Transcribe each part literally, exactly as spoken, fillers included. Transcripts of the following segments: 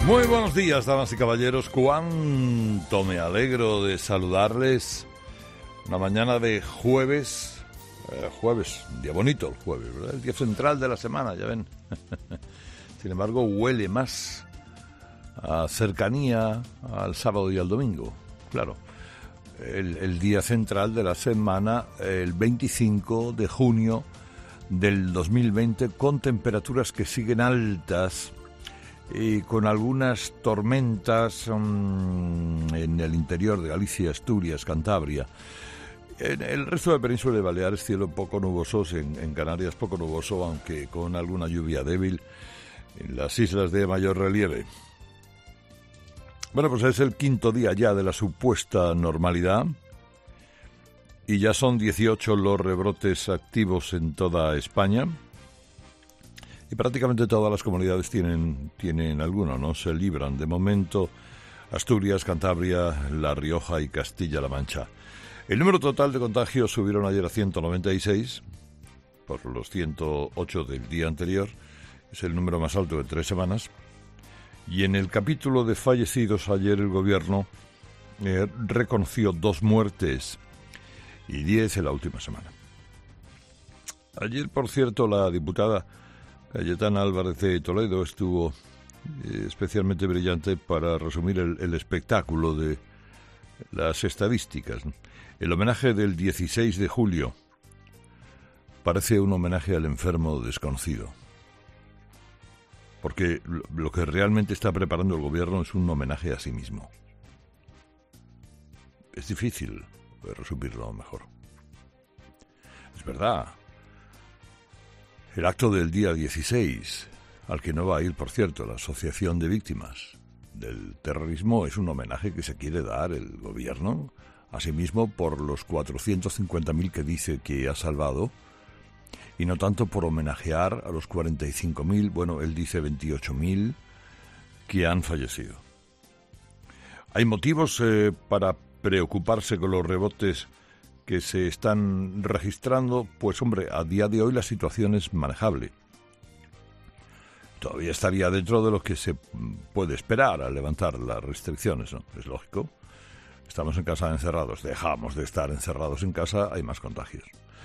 Muy buenos días, damas y caballeros. Cuánto me alegro de saludarles. Una mañana de jueves, eh, jueves, día bonito el jueves, ¿verdad? El día central de la semana, ya ven. Sin embargo, huele más a cercanía al sábado y al domingo. Claro, el, el día central de la semana, el veinticinco de junio del dos mil veinte, con temperaturas que siguen altas y con algunas tormentas um, en el interior de Galicia, Asturias, Cantabria. En el resto de la península de Baleares, cielo poco nubosos, en, en Canarias poco nuboso, aunque con alguna lluvia débil en las islas de mayor relieve. Bueno, pues es el quinto día ya de la supuesta normalidad y ya son dieciocho los rebrotes activos en toda España. Y prácticamente todas las comunidades tienen, tienen alguno, ¿no? Se libran. De momento, Asturias, Cantabria, La Rioja y Castilla-La Mancha. El número total de contagios subieron ayer a ciento noventa y seis, por los ciento ocho del día anterior. Es el número más alto de tres semanas. Y en el capítulo de fallecidos, ayer el gobierno eh, reconoció dos muertes y diez en la última semana. Ayer, por cierto, la diputada Cayetana Álvarez de Toledo estuvo eh, especialmente brillante para resumir el, el espectáculo de las estadísticas. El homenaje del dieciséis de julio parece un homenaje al enfermo desconocido, porque lo, lo que realmente está preparando el gobierno es un homenaje a sí mismo. Es difícil resumirlo mejor. Es verdad. El acto del día dieciséis, al que no va a ir, por cierto, la Asociación de Víctimas del Terrorismo, es un homenaje que se quiere dar el gobierno a sí mismo por los cuatrocientos cincuenta mil que dice que ha salvado, y no tanto por homenajear a los cuarenta y cinco mil, bueno, él dice veintiocho mil, que han fallecido. ¿Hay motivos eh, para preocuparse con los rebotes que se están registrando? Pues hombre, a día de hoy la situación es manejable. Todavía estaría dentro de lo que se puede esperar al levantar las restricciones, ¿no? Es lógico. Estamos en casa encerrados, dejamos de estar encerrados en casa, hay más contagios.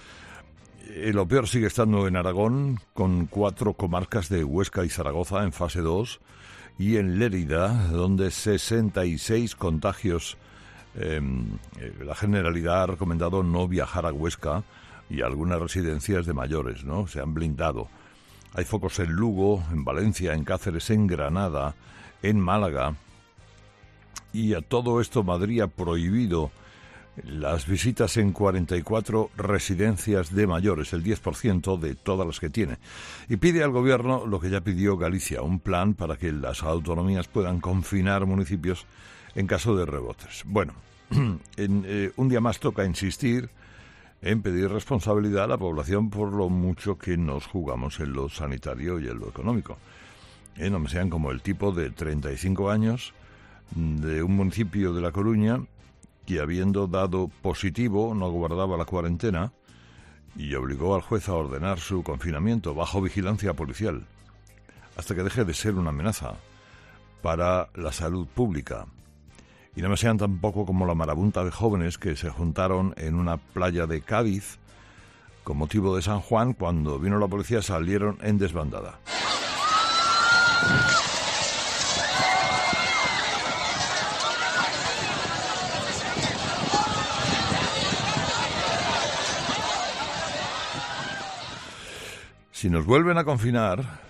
Eh, lo peor sigue estando en Aragón, con cuatro comarcas de Huesca y Zaragoza en fase dos, y en Lérida, donde sesenta y seis contagios. Eh, la Generalidad ha recomendado no viajar a Huesca y a algunas residencias de mayores, ¿no? Se han blindado. Hay focos en Lugo, en Valencia, en Cáceres, en Granada, en Málaga. Y a todo esto Madrid ha prohibido las visitas en cuarenta y cuatro residencias de mayores, el diez por ciento de todas las que tiene. Y pide al gobierno lo que ya pidió Galicia, un plan para que las autonomías puedan confinar municipios en caso de rebotes. Bueno, en, eh, un día más toca insistir en pedir responsabilidad a la población por lo mucho que nos jugamos en lo sanitario y en lo económico. Eh, no me sean como el tipo de treinta y cinco años de un municipio de La Coruña que, habiendo dado positivo, no guardaba la cuarentena y obligó al juez a ordenar su confinamiento bajo vigilancia policial hasta que deje de ser una amenaza para la salud pública. Y no me sean tampoco como la marabunta de jóvenes que se juntaron en una playa de Cádiz con motivo de San Juan. Cuando vino la policía salieron en desbandada. Si nos vuelven a confinar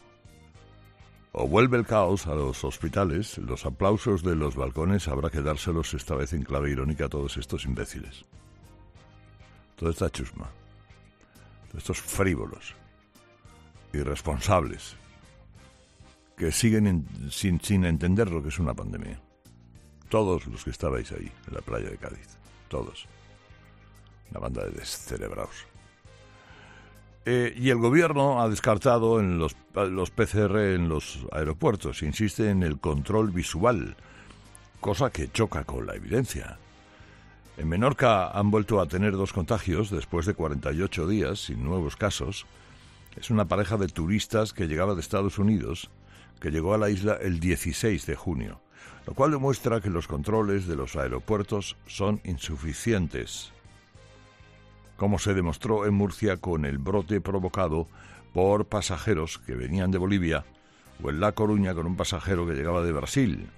o vuelve el caos a los hospitales, los aplausos de los balcones habrá que dárselos esta vez en clave irónica a todos estos imbéciles. Toda esta chusma, todos estos frívolos, irresponsables, que siguen en, sin, sin entender lo que es una pandemia. Todos los que estabais ahí, en la playa de Cádiz, todos. Una banda de descerebrados. Eh, y el gobierno ha descartado en los, los P C R en los aeropuertos. Insiste en el control visual, cosa que choca con la evidencia. En Menorca han vuelto a tener dos contagios después de cuarenta y ocho días sin nuevos casos. Es una pareja de turistas que llegaba de Estados Unidos, que llegó a la isla el dieciséis de junio, lo cual demuestra que los controles de los aeropuertos son insuficientes, como se demostró en Murcia con el brote provocado por pasajeros que venían de Bolivia, o en La Coruña con un pasajero que llegaba de Brasil.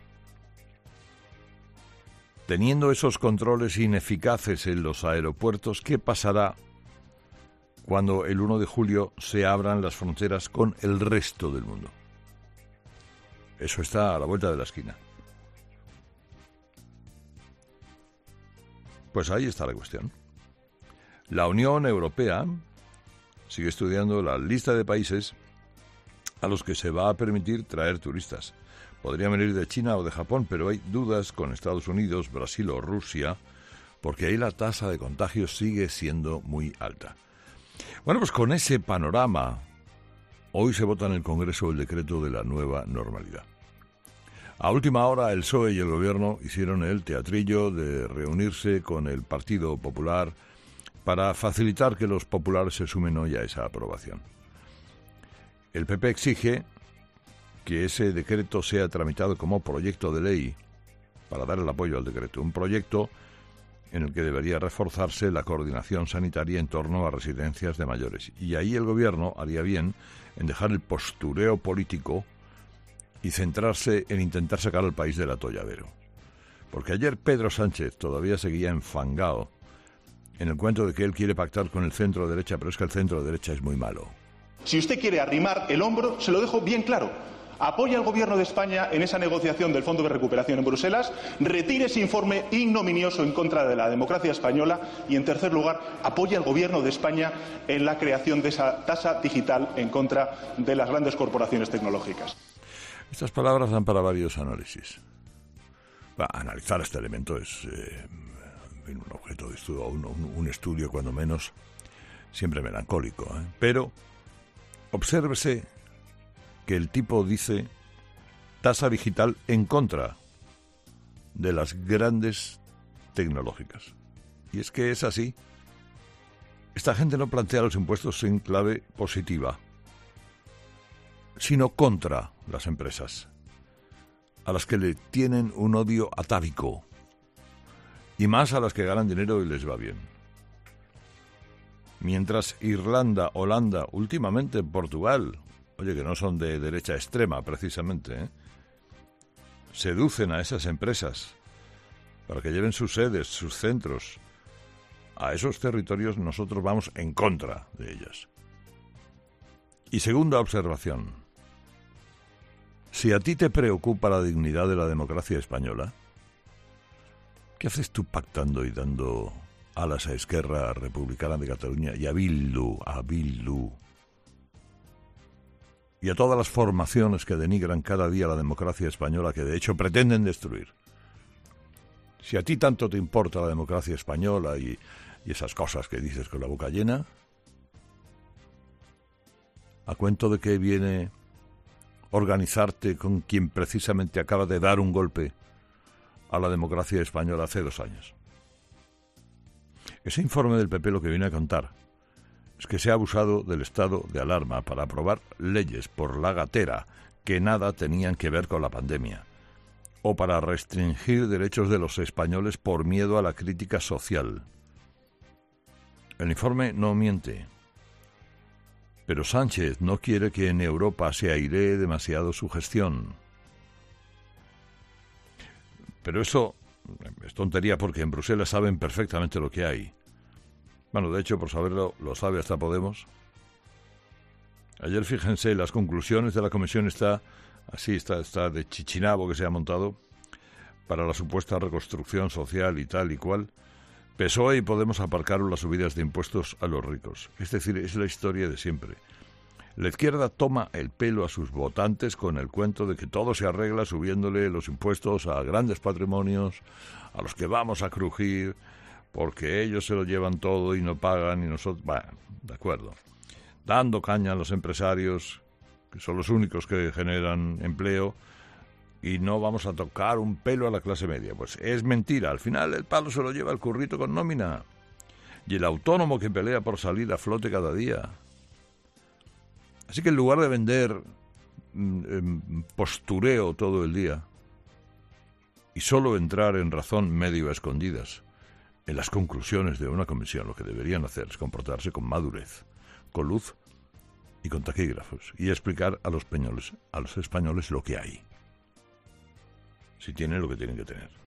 Teniendo esos controles ineficaces en los aeropuertos, ¿qué pasará cuando el uno de julio se abran las fronteras con el resto del mundo? Eso está a la vuelta de la esquina. Pues ahí está la cuestión. La Unión Europea sigue estudiando la lista de países a los que se va a permitir traer turistas. Podrían venir de China o de Japón, pero hay dudas con Estados Unidos, Brasil o Rusia, porque ahí la tasa de contagios sigue siendo muy alta. Bueno, pues con ese panorama, hoy se vota en el Congreso el decreto de la nueva normalidad. A última hora, el P S O E y el Gobierno hicieron el teatrillo de reunirse con el Partido Popular para facilitar que los populares se sumen hoy a esa aprobación. El P P exige que ese decreto sea tramitado como proyecto de ley para dar el apoyo al decreto, un proyecto en el que debería reforzarse la coordinación sanitaria en torno a residencias de mayores. Y ahí el Gobierno haría bien en dejar el postureo político y centrarse en intentar sacar al país del atolladero. Porque ayer Pedro Sánchez todavía seguía enfangado en el cuento de que él quiere pactar con el centro derecha, pero es que el centro derecha es muy malo. Si usted quiere arrimar el hombro, se lo dejo bien claro. Apoya al Gobierno de España en esa negociación del Fondo de Recuperación en Bruselas, retire ese informe ignominioso en contra de la democracia española y, en tercer lugar, apoya al Gobierno de España en la creación de esa tasa digital en contra de las grandes corporaciones tecnológicas. Estas palabras dan para varios análisis. Va, analizar este elemento es eh, un objeto de estudio, un, un, un estudio cuando menos siempre melancólico, ¿eh? Pero obsérvese que el tipo dice tasa digital en contra de las grandes tecnológicas. Y es que es así. Esta gente no plantea los impuestos en clave positiva, sino contra las empresas, a las que le tienen un odio atávico, y más a las que ganan dinero y les va bien. Mientras Irlanda, Holanda, últimamente Portugal, oye, que no son de derecha extrema precisamente, ¿eh?, seducen a esas empresas para que lleven sus sedes, sus centros a esos territorios, nosotros vamos en contra de ellas. Y segunda observación: si a ti te preocupa la dignidad de la democracia española, ¿qué haces tú pactando y dando alas a Esquerra Republicana de Cataluña y a Bildu, a Bildu, y a todas las formaciones que denigran cada día la democracia española, que de hecho pretenden destruir? Si a ti tanto te importa la democracia española y, y esas cosas que dices con la boca llena, ¿a cuento de qué viene organizarte con quien precisamente acaba de dar un golpe a la democracia española hace dos años? Ese informe del P P lo que viene a contar es que se ha abusado del estado de alarma para aprobar leyes por la gatera que nada tenían que ver con la pandemia, o para restringir derechos de los españoles por miedo a la crítica social. El informe no miente, pero Sánchez no quiere que en Europa se airee demasiado su gestión. Pero eso es tontería, porque en Bruselas saben perfectamente lo que hay. Bueno, de hecho, por saberlo, lo sabe hasta Podemos. Ayer, fíjense, las conclusiones de la comisión está así, está, está de chichinabo que se ha montado para la supuesta reconstrucción social y tal y cual. P S O E y Podemos aparcaron las subidas de impuestos a los ricos. Es decir, es la historia de siempre. La izquierda toma el pelo a sus votantes con el cuento de que todo se arregla subiéndole los impuestos a grandes patrimonios, a los que vamos a crujir, porque ellos se lo llevan todo y no pagan y nosotros... Bueno, de acuerdo. Dando caña a los empresarios, que son los únicos que generan empleo, y no vamos a tocar un pelo a la clase media. Pues es mentira. Al final el palo se lo lleva el currito con nómina y el autónomo que pelea por salir a flote cada día. Así que en lugar de vender mm, postureo todo el día y solo entrar en razón medio a escondidas en las conclusiones de una comisión, lo que deberían hacer es comportarse con madurez, con luz y con taquígrafos, y explicar a los españoles, a los españoles lo que hay, si tienen lo que tienen que tener.